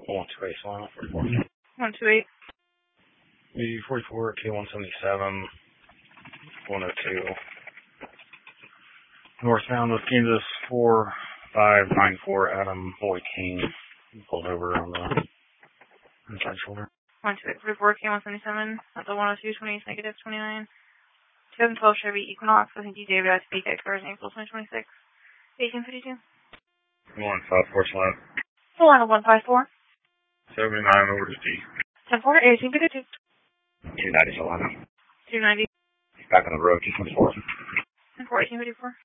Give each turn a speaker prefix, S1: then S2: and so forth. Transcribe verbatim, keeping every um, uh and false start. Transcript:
S1: one two eight, Solana, forty-four.
S2: one two eight.
S1: B forty-four, K one seventy-seven, one oh two. Northbound of Kansas, four five nine four, Adam Boy King. Pulled over on the inside shoulder.
S2: one two eight, forty-four, K one seventy-seven, at the one oh two, twenty-eight, negative twenty-nine. twenty twelve Chevy Equinox, I think D J would have to speak at cars in April twenty twenty-six. eighteen fifty-two.
S1: one five four, Solana.
S2: Solana one five four.
S1: seventy-nine over to D.
S2: ten four, eighteen fifty-two.
S1: two ninety, Solana.
S2: two ninety.
S1: Back on the road, two twenty-four.
S2: ten four, eighteen fifty-four.